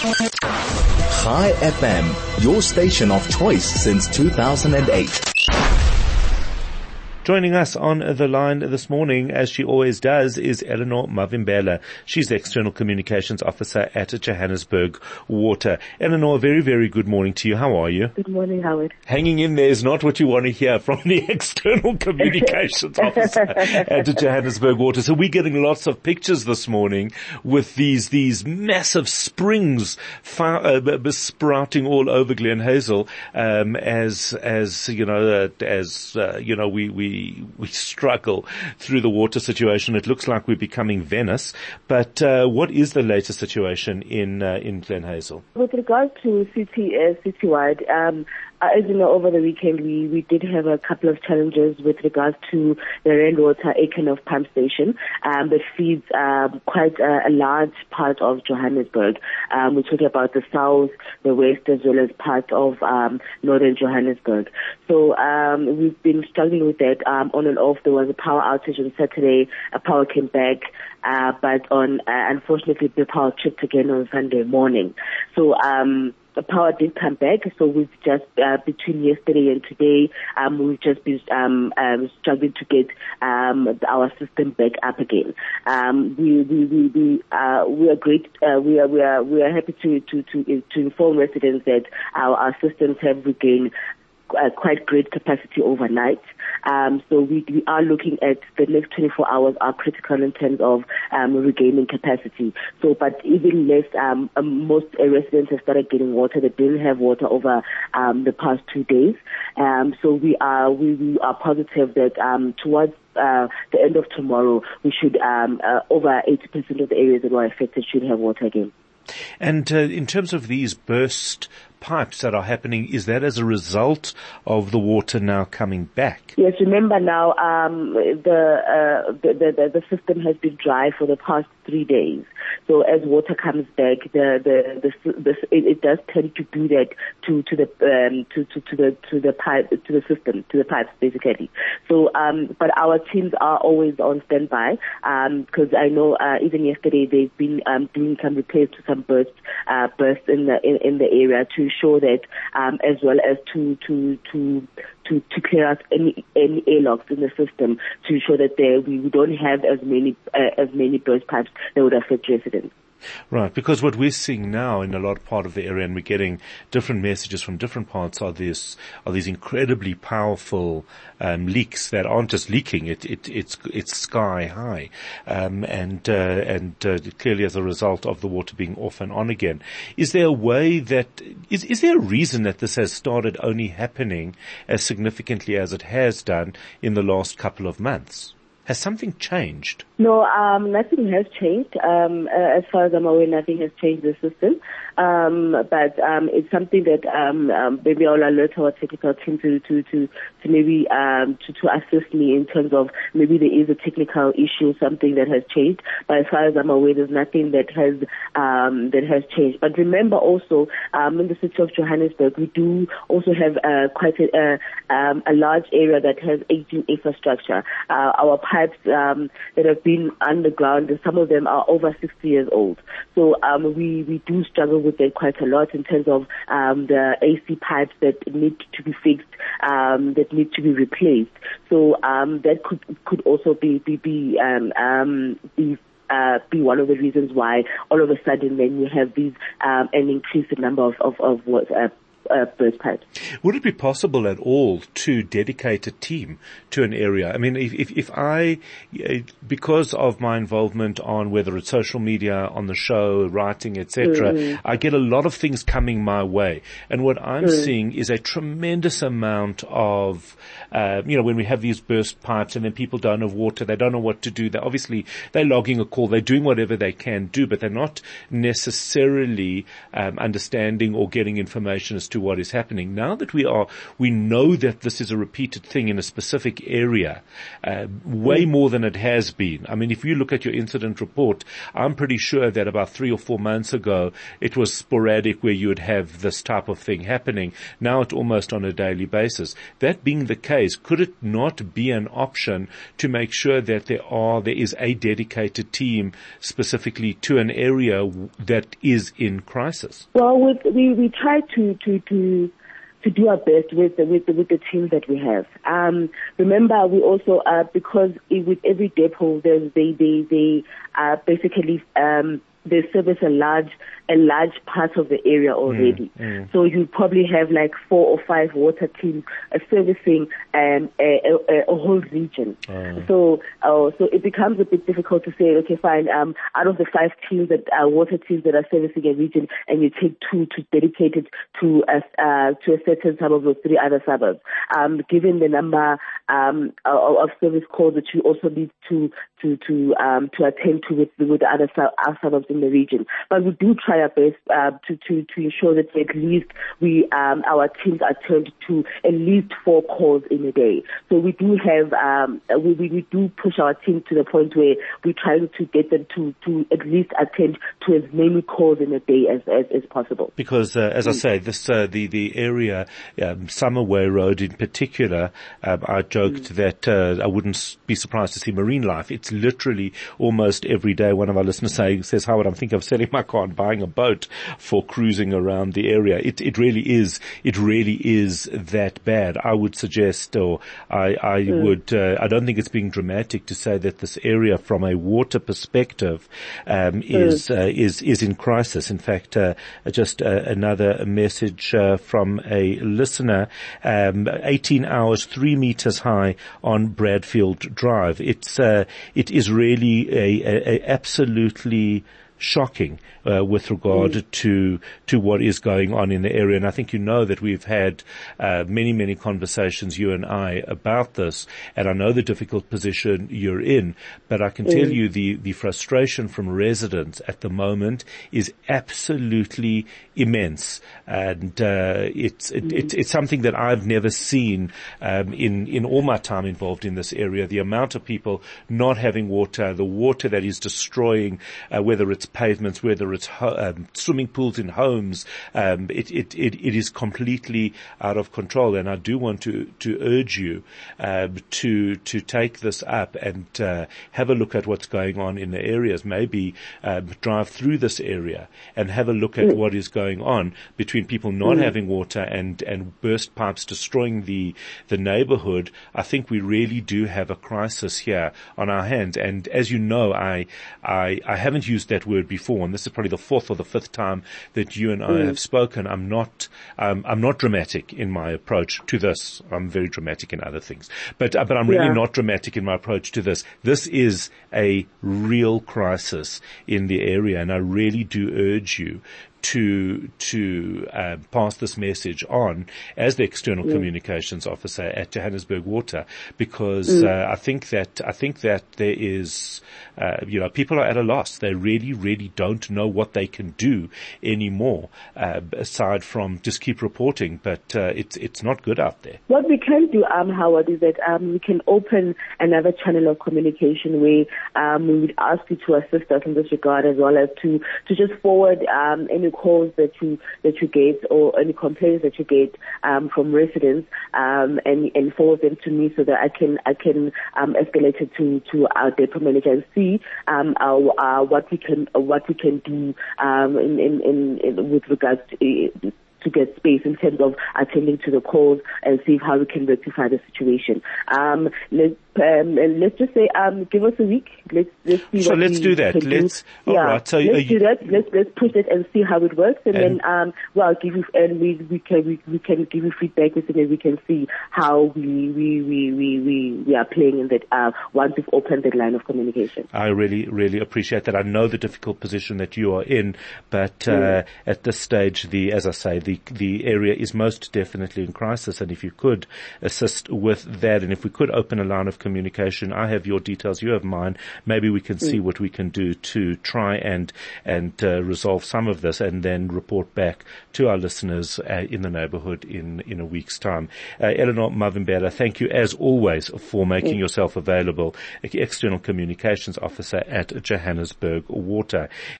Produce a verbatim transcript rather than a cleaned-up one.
Chai F M, your station of choice since two thousand eight. Joining us on the line this morning, as she always does, is Eleanor Mavimbela. She's the External Communications Officer at Johannesburg Water. Eleanor, a very, very good morning to you. How are you? Good morning, Howard. Hanging in there is not what you want to hear from the External Communications Officer at Johannesburg Water. So we're getting lots of pictures this morning with these these massive springs far, uh, sprouting all over Glen Hazel, um, as as you know, uh, as uh, you know, we we. We struggle through the water situation. It looks like we're becoming Venice. But uh, what is the latest situation in uh, in Glen Hazel? With regard to city uh, citywide, um, uh, as you know, over the weekend we, we did have a couple of challenges with regards to the rainwater Aikenhof pump station um, that feeds um, quite a, a large part of Johannesburg. Um, we're talking about the south, the west, as well as part of um, northern Johannesburg. So um, we've been struggling with that. Um, on and off, there was a power outage on Saturday. A power came back, uh, but on uh, unfortunately the power tripped again on Sunday morning. So um, the power did come back. So we've just uh, between yesterday and today, um, we've just been um, um, struggling to get um, our system back up again. Um, we we we we, uh, we are great. Uh, we are we are we are happy to to to to inform residents that our, our systems have regained Uh, quite great capacity overnight. Um, so we, we are looking at the next twenty-four hours are critical in terms of um, regaining capacity. So, but even less, um, um, most uh, residents have started getting water. They didn't have water over um, the past two days. Um, so we are we, we are positive that um, towards uh, the end of tomorrow, we should um, uh, over eighty percent of the areas that were affected should have water again. And uh, in terms of these burst pipes that are happening, is that as a result of the water now coming back? Yes, remember now um, the, uh, the, the the system has been dry for the past three days. So as water comes back, the the, the, the it, it does tend to do that to to the um, to, to to the to the pipe to the system to the pipes basically. So um, but our teams are always on standby because um, I know uh, even yesterday they've been um, doing some repairs to some bursts uh, bursts in the in, in the area to ensure that um, as well as to to to to to clear out any any airlocks in the system to ensure that there we don't have as many uh, as many burst pipes that would affect residents. Right, because what we're seeing now in a lot part of the area, and we're getting different messages from different parts, are these are these incredibly powerful um, leaks that aren't just leaking; it, it it's it's sky high, um, and uh, and uh, clearly as a result of the water being off and on again. Is there a way that is is there a reason that this has started only happening as significantly as it has done in the last couple of months? Has something changed? No, um, nothing has changed. Um, uh, as far as I'm aware, nothing has changed the system. Um, but um, it's something that um, um, maybe I'll alert our technical team to to to, to maybe um, to, to assist me in terms of maybe there is a technical issue, something that has changed. But as far as I'm aware, there's nothing that has um, that has changed. But remember also, um, in the city of Johannesburg, we do also have uh, quite a, uh, um, a large area that has aging infrastructure. Uh, our pipes um, that have been underground, some of them are over sixty years old. So um, we we do struggle with that quite a lot in terms of um, the A C pipes that need to be fixed, um, that need to be replaced. So um, that could could also be be be um, um, be Uh, be one of the reasons why all of a sudden then you have these um, an increase in number of of, of what uh, Uh, burst pipes. Would it be possible at all to dedicate a team to an area? I mean, if, if, if I, because of my involvement on whether it's social media, on the show, writing, et cetera, mm. I get a lot of things coming my way. And what I'm mm. seeing is a tremendous amount of, uh, you know, when we have these burst pipes and then people don't have water, they don't know what to do. They obviously, they're logging a call, they're doing whatever they can do, but they're not necessarily um, understanding or getting information as to to what is happening. Now that we are, we know that this is a repeated thing in a specific area, uh, way mm. more than it has been. I mean, if you look at your incident report, I'm pretty sure that about three or four months ago, it was sporadic where you would have this type of thing happening. Now it's almost on a daily basis. That being the case, could it not be an option to make sure that there are, there is a dedicated team specifically to an area that is in crisis? Well, with, we, we try to, to, to, to do our best with the, with the, with the team that we have. Um, remember, we also, uh, because with every depot, there's, they, they, they, uh, basically, um, they service a large, a large part of the area already. Mm, mm. So you probably have like four or five water teams uh, servicing um, a, a, a whole region. Oh. So, uh, so it becomes a bit difficult to say, okay, fine, um, out of the five teams that are uh, water teams that are servicing a region, and you take two to dedicate it to a, uh, to a certain suburb or three other suburbs. Um, given the number um, of, of service calls that you also need to to to um, to attend to with, with the other su- suburbs in the region, but we do try our best uh, to, to, to ensure that at least we um, our teams are turned to at least four calls in a day. So we do have um, we, we we do push our team to the point where we're trying to get them to, to at least attend to as many calls in a day as as, as possible. Because uh, as I say, this uh, the the area um, Summerway Road in particular, um, I joked mm. that uh, I wouldn't be surprised to see marine life. It's literally almost every day. One of our listeners say, says, Howard, I'm thinking of selling my car and buying a boat for cruising around the area. It, it really is, it really is that bad. I would suggest, or I, I mm. would, uh, I don't think it's being dramatic to say that this area from a water perspective, um, is, mm. uh, is, is in crisis. In fact, uh, just uh, another message, uh, from a listener, um, eighteen hours, three meters high on Bradfield Drive. It's, uh, it is really a, a, a absolutely shocking uh, with regard mm. to to what is going on in the area. And I think you know that we've had uh, many, many conversations, you and I, about this, and I know the difficult position you're in, but I can mm. tell you the, the frustration from residents at the moment is absolutely immense. And uh, it's it, mm. it, it's something that I've never seen um, in, in all my time involved in this area. The amount of people not having water, the water that is destroying, uh, whether it's pavements, whether it's ho- um, swimming pools in homes, um, it, it, it, it is completely out of control. And I do want to, to urge you, um, to, to take this up and, uh, have a look at what's going on in the areas. Maybe, um, drive through this area and have a look at mm. what is going on between people not mm. having water and, and burst pipes destroying the, the neighborhood. I think we really do have a crisis here on our hands. And as you know, I, I, I haven't used that word before, and this is probably the fourth or the fifth time that you and I mm. have spoken. I'm not, um, I'm not dramatic in my approach to this. I'm very dramatic in other things, but, uh, but I'm really yeah. not dramatic in my approach to this. This is a real crisis in the area, and I really do urge you to to uh, pass this message on as the external mm. communications officer at Johannesburg Water, because mm. uh, I think that I think that there is, uh, you know, people are at a loss. They really, really don't know what they can do anymore, uh, aside from just keep reporting. But uh, it's it's not good out there. What we can do, um, Howard, is that um, we can open another channel of communication where um, we would ask you to assist us in this regard, as well as to to just forward um, any calls that you that you get or any complaints that you get um, from residents, um, and, and forward them to me so that I can I can um, escalate it to, to our depot manager and see um, our, uh, what we can what we can do um, in, in, in, in with regards to. Uh, to get space in terms of attending to the calls and see how we can rectify the situation. Um, let, um, and let's just say, um, give us a week. Let's, let's see so what let's we do that. Can let's, do. All yeah, right. So let's you, do that. Let's, let's push it and see how it works. And, and then, um, well, give you, and we, we can, we, we can give you feedback with it, and we can see how we, we, we, we, we, we are playing in that, uh, once we've opened that line of communication. I really, really appreciate that. I know the difficult position that you are in, but, mm. uh, at this stage, the, as I say, the, the area is most definitely in crisis. And if you could assist with that, and if we could open a line of communication. I have your details, you have mine. Maybe we can mm. see what we can do to try and and uh, resolve some of this, and then report back to our listeners uh, in the neighborhood in in a week's time. Uh, Eleanor Mavimbela, thank you as always for making mm. yourself available, External Communications Officer at Johannesburg Water.